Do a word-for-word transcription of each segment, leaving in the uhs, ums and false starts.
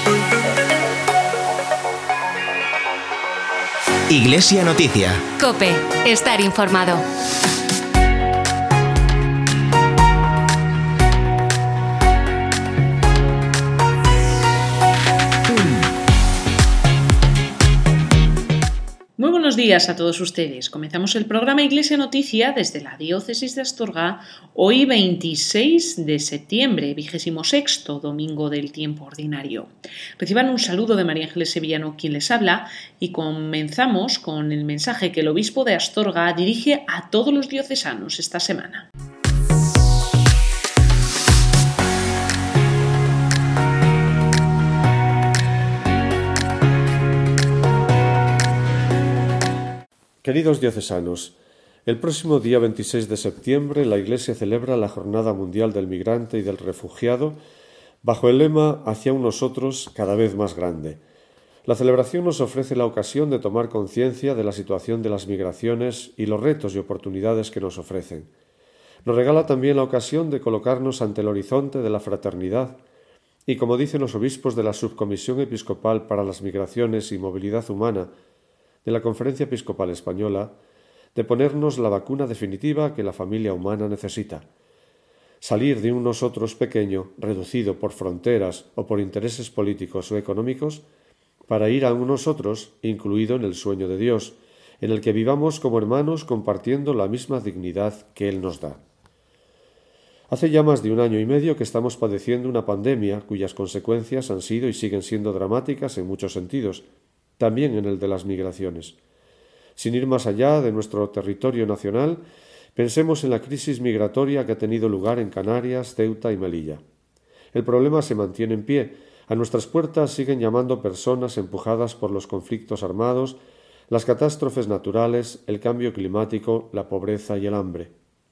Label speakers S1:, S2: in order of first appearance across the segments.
S1: Iglesia Noticia.
S2: COPE. Estar informado.
S3: Muy buenos días a todos ustedes. Comenzamos el programa Iglesia Noticia desde la Diócesis de Astorga, hoy veintiséis de septiembre, vigésimo sexto domingo del tiempo ordinario. Reciban un saludo de María Ángeles Sevillano, quien les habla, y comenzamos con el mensaje que el obispo de Astorga dirige a todos los diocesanos esta semana.
S4: Queridos diocesanos, el próximo día veintiséis de septiembre la Iglesia celebra la Jornada Mundial del Migrante y del Refugiado bajo el lema Hacia un nosotros cada vez más grande. La celebración nos ofrece la ocasión de tomar conciencia de la situación de las migraciones y los retos y oportunidades que nos ofrecen. Nos regala también la ocasión de colocarnos ante el horizonte de la fraternidad y, como dicen los obispos de la Subcomisión Episcopal para las Migraciones y Movilidad Humana de la Conferencia Episcopal Española, de ponernos la vacuna definitiva que la familia humana necesita. Salir de un nosotros pequeño, reducido por fronteras o por intereses políticos o económicos, para ir a un nosotros incluido en el sueño de Dios, en el que vivamos como hermanos compartiendo la misma dignidad que Él nos da. Hace ya más de un año y medio que estamos padeciendo una pandemia cuyas consecuencias han sido y siguen siendo dramáticas en muchos sentidos, también en el de las migraciones. Sin ir más allá de nuestro territorio nacional, pensemos en la crisis migratoria que ha tenido lugar en Canarias, Ceuta y Melilla. El problema se mantiene en pie. A nuestras puertas siguen llamando personas empujadas por los conflictos armados, las catástrofes naturales, el cambio climático, la pobreza y el hambre.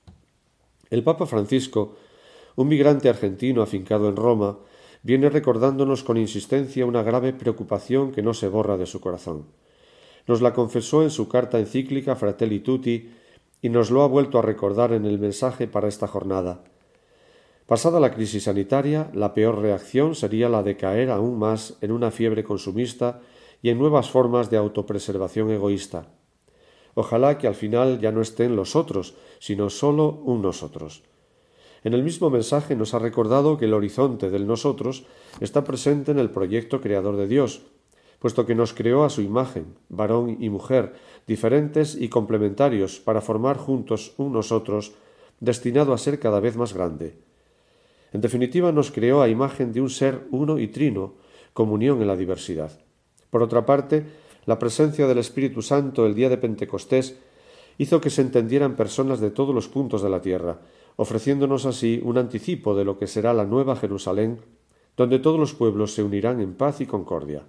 S4: El Papa Francisco, un migrante argentino afincado en Roma, viene recordándonos con insistencia una grave preocupación que no se borra de su corazón. Nos la confesó en su carta encíclica Fratelli Tutti y nos lo ha vuelto a recordar en el mensaje para esta jornada. Pasada la crisis sanitaria, la peor reacción sería la de caer aún más en una fiebre consumista y en nuevas formas de autopreservación egoísta. Ojalá que al final ya no estén los otros, sino solo un nosotros. En el mismo mensaje nos ha recordado que el horizonte del nosotros está presente en el proyecto creador de Dios, puesto que nos creó a su imagen, varón y mujer, diferentes y complementarios para formar juntos un nosotros destinado a ser cada vez más grande. En definitiva, nos creó a imagen de un ser uno y trino, comunión en la diversidad. Por otra parte, la presencia del Espíritu Santo el día de Pentecostés hizo que se entendieran personas de todos los puntos de la tierra, ofreciéndonos así un anticipo de lo que será la nueva Jerusalén, donde todos los pueblos se unirán en paz y concordia.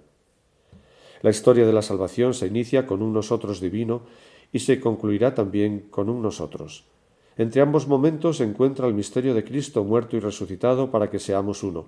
S4: La historia de la salvación se inicia con un nosotros divino y se concluirá también con un nosotros. Entre ambos momentos se encuentra el misterio de Cristo muerto y resucitado para que seamos uno.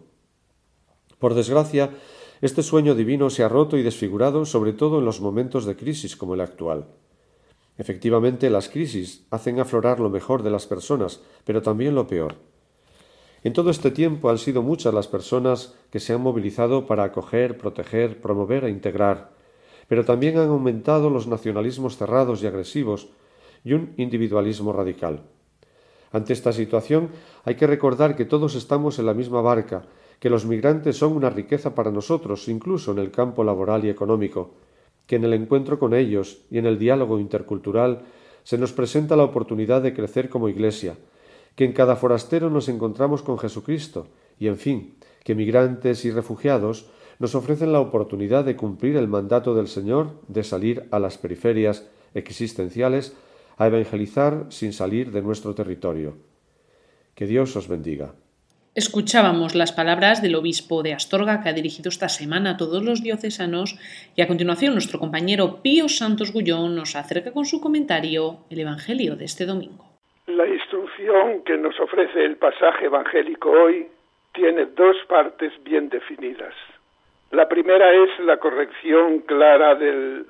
S4: Por desgracia, este sueño divino se ha roto y desfigurado, sobre todo en los momentos de crisis como el actual. Efectivamente, las crisis hacen aflorar lo mejor de las personas, pero también lo peor. En todo este tiempo han sido muchas las personas que se han movilizado para acoger, proteger, promover e integrar, pero también han aumentado los nacionalismos cerrados y agresivos y un individualismo radical. Ante esta situación hay que recordar que todos estamos en la misma barca, que los migrantes son una riqueza para nosotros, incluso en el campo laboral y económico, que en el encuentro con ellos y en el diálogo intercultural se nos presenta la oportunidad de crecer como Iglesia, que en cada forastero nos encontramos con Jesucristo y, en fin, que migrantes y refugiados nos ofrecen la oportunidad de cumplir el mandato del Señor de salir a las periferias existenciales a evangelizar sin salir de nuestro territorio. Que Dios os bendiga.
S3: Escuchábamos las palabras del obispo de Astorga, que ha dirigido esta semana a todos los diocesanos, y a continuación nuestro compañero Pío Santos Gullón nos acerca con su comentario el Evangelio de este domingo.
S5: La instrucción que nos ofrece el pasaje evangélico hoy tiene dos partes bien definidas. La primera es la corrección clara del,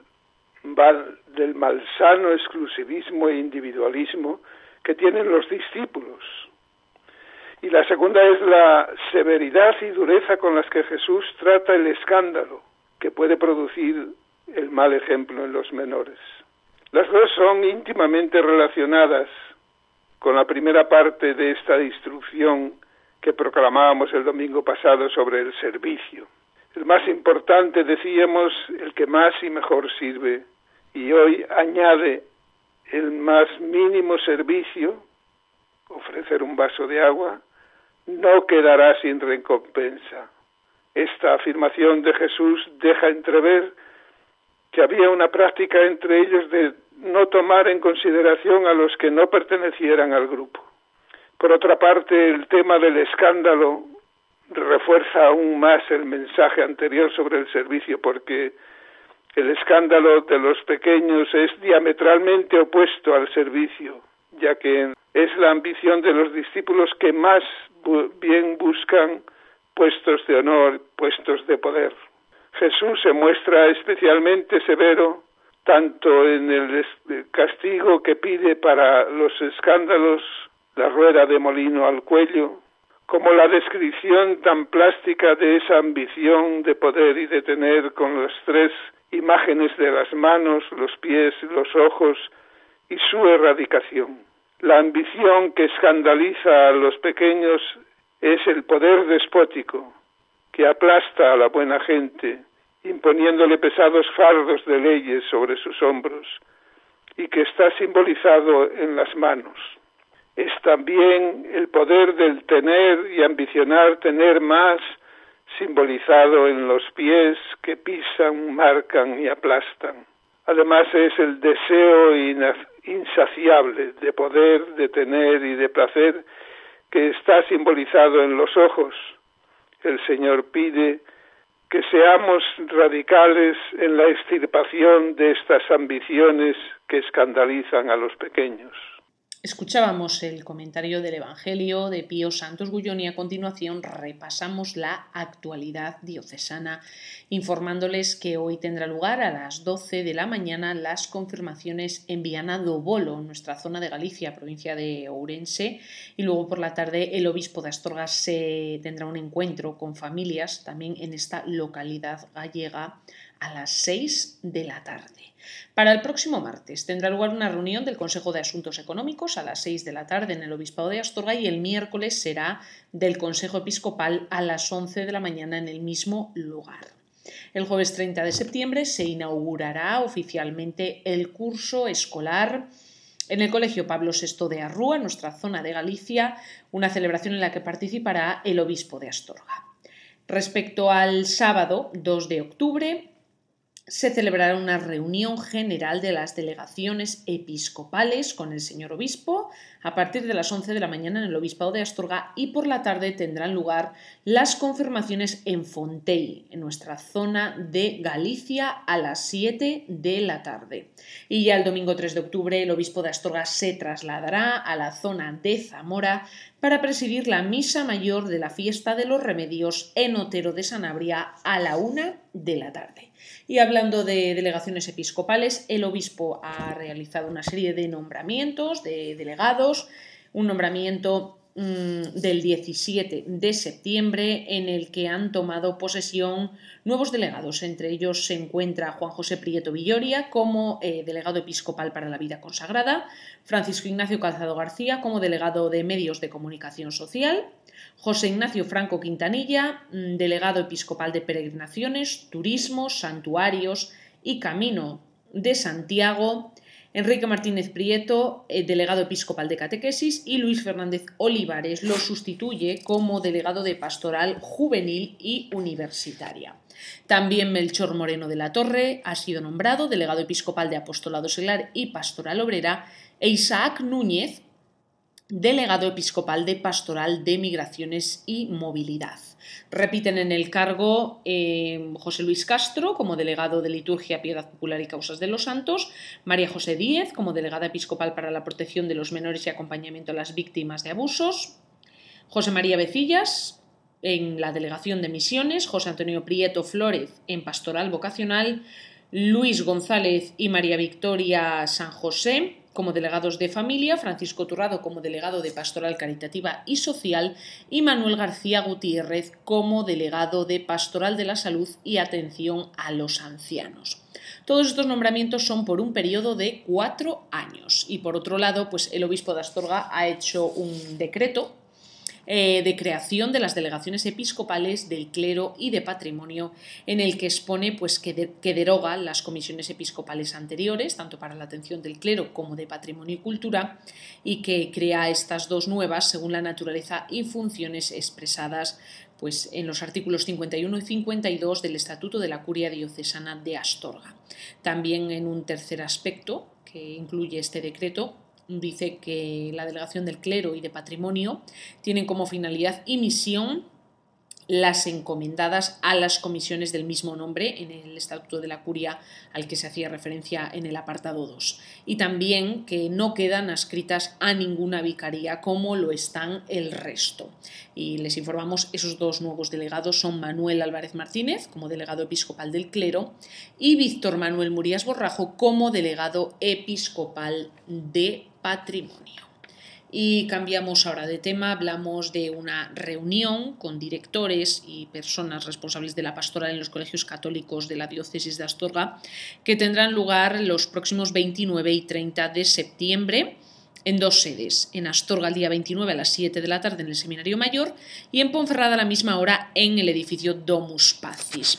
S5: del malsano exclusivismo e individualismo que tienen los discípulos. Y la segunda es la severidad y dureza con las que Jesús trata el escándalo que puede producir el mal ejemplo en los menores. Las dos son íntimamente relacionadas con la primera parte de esta instrucción que proclamábamos el domingo pasado sobre el servicio. El más importante, decíamos, el que más y mejor sirve, y hoy añade el más mínimo servicio, ofrecer un vaso de agua, no quedará sin recompensa. Esta afirmación de Jesús deja entrever que había una práctica entre ellos de no tomar en consideración a los que no pertenecieran al grupo. Por otra parte, el tema del escándalo refuerza aún más el mensaje anterior sobre el servicio, porque el escándalo de los pequeños es diametralmente opuesto al servicio, ya que es la ambición de los discípulos que más bu- bien buscan puestos de honor, puestos de poder. Jesús se muestra especialmente severo tanto en el castigo que pide para los escándalos, la rueda de molino al cuello, como la descripción tan plástica de esa ambición de poder y de tener con las tres imágenes de las manos, los pies, los ojos y su erradicación. La ambición que escandaliza a los pequeños es el poder despótico que aplasta a la buena gente, imponiéndole pesados fardos de leyes sobre sus hombros y que está simbolizado en las manos. Es también el poder del tener y ambicionar tener más, simbolizado en los pies que pisan, marcan y aplastan. Además es el deseo insaciable de poder, de tener y de placer que está simbolizado en los ojos. El Señor pide que seamos radicales en la extirpación de estas ambiciones que escandalizan a los pequeños.
S3: Escuchábamos el comentario del Evangelio de Pío Santos Gullón y a continuación repasamos la actualidad diocesana, informándoles que hoy tendrá lugar a las doce de la mañana las confirmaciones en Viana do Bolo, nuestra zona de Galicia, provincia de Ourense, y luego por la tarde el obispo de Astorga se tendrá un encuentro con familias también en esta localidad gallega a las seis de la tarde. Para el próximo martes tendrá lugar una reunión del Consejo de Asuntos Económicos a las seis de la tarde en el Obispado de Astorga y el miércoles será del Consejo Episcopal a las once de la mañana en el mismo lugar. El jueves treinta de septiembre se inaugurará oficialmente el curso escolar en el Colegio Pablo sexto de Arrúa, en nuestra zona de Galicia, una celebración en la que participará el Obispo de Astorga. Respecto al sábado dos de octubre, se celebrará una reunión general de las delegaciones episcopales con el señor obispo a partir de las once de la mañana en el Obispado de Astorga y por la tarde tendrán lugar las confirmaciones en Fontell, en nuestra zona de Galicia, a las siete de la tarde. Y ya el domingo tres de octubre el obispo de Astorga se trasladará a la zona de Zamora para presidir la misa mayor de la fiesta de los remedios en Otero de Sanabria a la una de la tarde. Y hablando de delegaciones episcopales, el obispo ha realizado una serie de nombramientos de delegados, un nombramiento mmm, del diecisiete de septiembre en el que han tomado posesión nuevos delegados. Entre ellos se encuentra Juan José Prieto Villoria como eh, delegado episcopal para la vida consagrada, Francisco Ignacio Calzado García como delegado de medios de comunicación social, José Ignacio Franco Quintanilla, delegado episcopal de peregrinaciones, turismo, santuarios y Camino de Santiago, Enrique Martínez Prieto, delegado episcopal de catequesis, y Luis Fernández Olivares lo sustituye como delegado de pastoral juvenil y universitaria. También Melchor Moreno de la Torre ha sido nombrado delegado episcopal de apostolado seglar y pastoral obrera e Isaac Núñez, delegado episcopal de Pastoral de Migraciones y Movilidad. Repiten en el cargo eh, José Luis Castro como delegado de Liturgia, Piedad Popular y Causas de los Santos, María José Díez como delegada episcopal para la protección de los menores y acompañamiento a las víctimas de abusos, José María Becillas en la Delegación de Misiones, José Antonio Prieto Flórez en Pastoral Vocacional, Luis González y María Victoria San José como delegados de familia, Francisco Turrado como delegado de Pastoral Caritativa y Social y Manuel García Gutiérrez como delegado de Pastoral de la Salud y Atención a los Ancianos. Todos estos nombramientos son por un periodo de cuatro años y, por otro lado, pues el obispo de Astorga ha hecho un decreto Eh, de creación de las delegaciones episcopales del clero y de patrimonio, en el que expone pues, que, de, que deroga las comisiones episcopales anteriores, tanto para la atención del clero como de patrimonio y cultura, y que crea estas dos nuevas según la naturaleza y funciones expresadas pues, en los artículos cincuenta y uno y cincuenta y dos del Estatuto de la Curia Diocesana de Astorga. También, en un tercer aspecto que incluye este decreto, dice que la delegación del clero y de patrimonio tienen como finalidad y misión las encomendadas a las comisiones del mismo nombre en el Estatuto de la Curia al que se hacía referencia en el apartado dos, y también que no quedan adscritas a ninguna vicaría como lo están el resto. Y les informamos, esos dos nuevos delegados son Manuel Álvarez Martínez como delegado episcopal del clero y Víctor Manuel Murías Borrajo como delegado episcopal de patrimonio. Y cambiamos ahora de tema, hablamos de una reunión con directores y personas responsables de la pastoral en los colegios católicos de la diócesis de Astorga que tendrán lugar los próximos veintinueve y treinta de septiembre en dos sedes, en Astorga el día veintinueve a las siete de la tarde en el Seminario Mayor y en Ponferrada a la misma hora en el edificio Domus Pacis.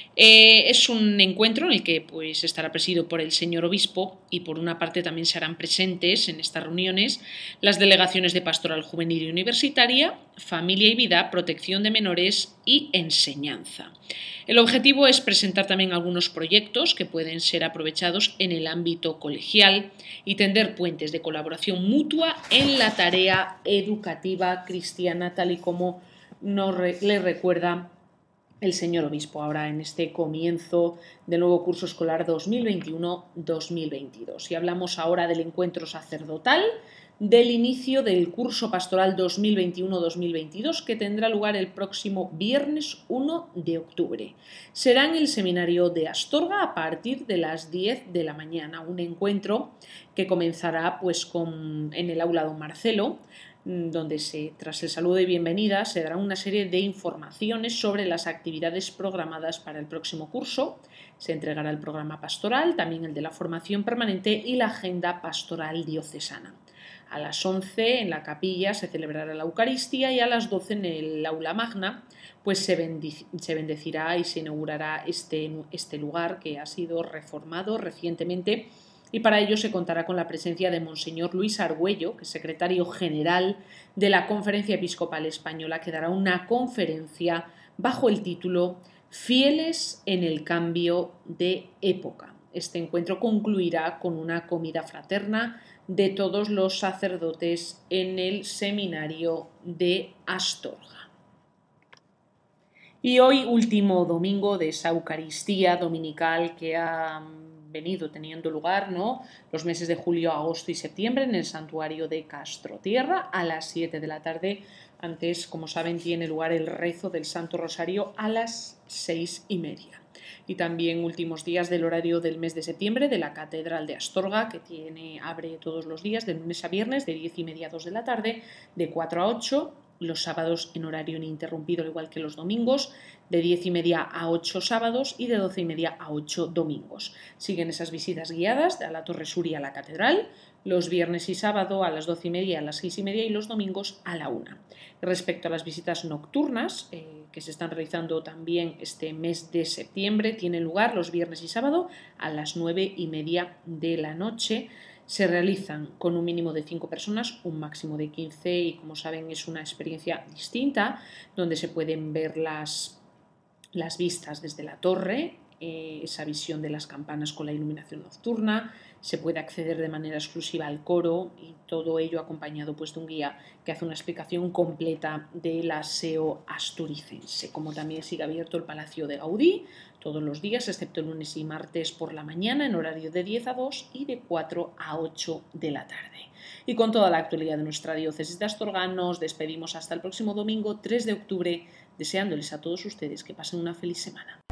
S3: Eh, es un encuentro en el que pues, estará presidido por el señor obispo y por una parte también se harán presentes en estas reuniones las delegaciones de Pastoral Juvenil y Universitaria, Familia y Vida, Protección de Menores y Enseñanza. El objetivo es presentar también algunos proyectos que pueden ser aprovechados en el ámbito colegial y tender puentes de colaboración mutua en la tarea educativa cristiana, tal y como nos re- le recuerda el señor obispo ahora en este comienzo del nuevo curso escolar dos mil veintiuno dos mil veintidós. Y hablamos ahora del encuentro sacerdotal del inicio del curso pastoral dos mil veintiuno dos mil veintidós que tendrá lugar el próximo viernes uno de octubre. Será en el Seminario de Astorga a partir de las diez de la mañana, un encuentro que comenzará pues, con, en el aula Don Marcelo, donde se, tras el saludo de bienvenida se dará una serie de informaciones sobre las actividades programadas para el próximo curso. Se entregará el programa pastoral, también el de la formación permanente y la agenda pastoral diocesana. A las once en la capilla se celebrará la Eucaristía y a las doce en el aula magna pues se, bendic- se bendecirá y se inaugurará este, este lugar que ha sido reformado recientemente. Y para ello se contará con la presencia de Monseñor Luis Argüello, que es secretario general de la Conferencia Episcopal Española, que dará una conferencia bajo el título Fieles en el cambio de época. Este encuentro concluirá con una comida fraterna de todos los sacerdotes en el Seminario de Astorga. Y hoy, último domingo de esa Eucaristía dominical que ha venido teniendo lugar, ¿no?, los meses de julio, agosto y septiembre en el santuario de Castrotierra a las siete de la tarde. Antes, como saben, tiene lugar el rezo del Santo Rosario a las seis y media. Y también últimos días del horario del mes de septiembre de la Catedral de Astorga, que tiene, abre todos los días de lunes a viernes de diez y media a dos de la tarde, de cuatro a ocho, los sábados en horario ininterrumpido, al igual que los domingos, de diez y media a ocho sábados y de doce y media a ocho domingos. Siguen esas visitas guiadas a la Torre Sur y a la Catedral, los viernes y sábado a las doce y media, a las seis y media y los domingos a la una. Respecto a las visitas nocturnas, eh, que se están realizando también este mes de septiembre, tienen lugar los viernes y sábado a las nueve y media de la noche. Se realizan con un mínimo de cinco personas, un máximo de quince y, como saben, es una experiencia distinta donde se pueden ver las, las vistas desde la torre, eh, esa visión de las campanas con la iluminación nocturna, se puede acceder de manera exclusiva al coro y todo ello acompañado pues, de un guía que hace una explicación completa del aseo asturicense. Como también sigue abierto el Palacio de Gaudí todos los días, excepto lunes y martes por la mañana, en horario de diez a dos y de cuatro a ocho de la tarde. Y con toda la actualidad de nuestra diócesis de Astorga, nos despedimos hasta el próximo domingo tres de octubre, deseándoles a todos ustedes que pasen una feliz semana.